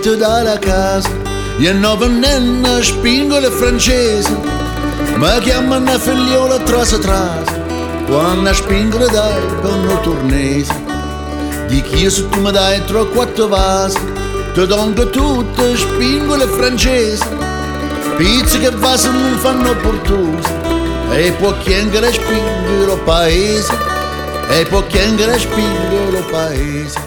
uscito dalla casa e non venendo spingole francese ma chiamano figliola trasa quando spingono dai con tournese di chi se tu mi dai 3-4 vasi ti dongo tutte spingole francese pizze che vasi non fanno portose e può chiangere spingere lo paese e può chiangere spingere lo paese.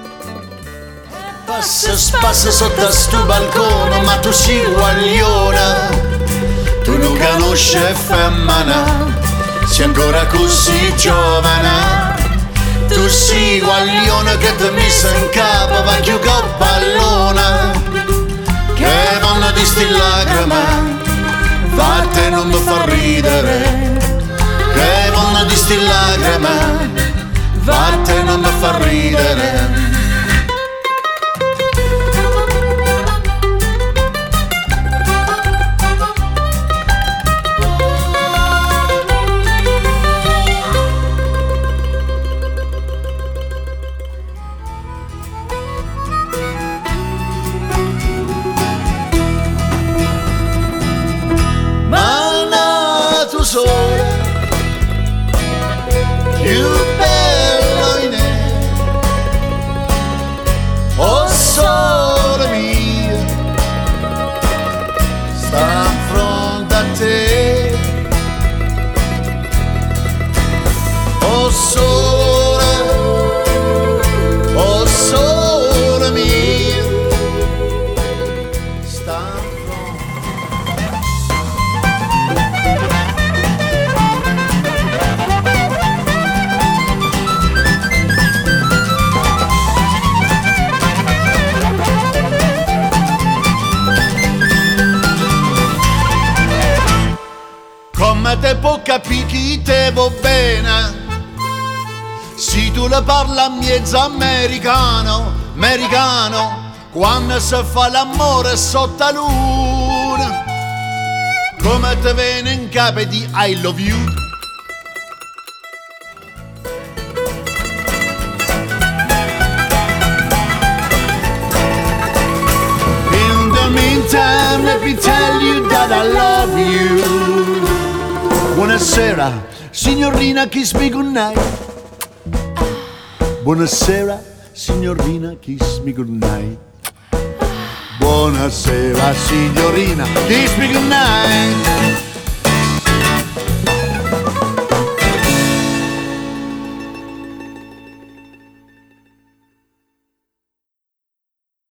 Passa sotto sto balcone ma tu sei guagliona, tu non conosci femmina, sei ancora così giovane, tu sei guagliona che ti messa in capo va più che pallona, che vanno di sti lacrime, vatte non mi fa ridere, che vanno di sti lacrime, vatte non mi fa ridere. Più bello in oh sole mia, sta in fronte a te, oh sole mia, sta in come te può capire chi te va bene se tu le parla mezzo americano quando si fa l'amore sotto la luna come te viene in capo di I love you. In the meantime let me tell you that I love you. Buonasera, signorina, kiss me goodnight. Buonasera, signorina, kiss me goodnight. Buonasera, signorina, kiss me goodnight.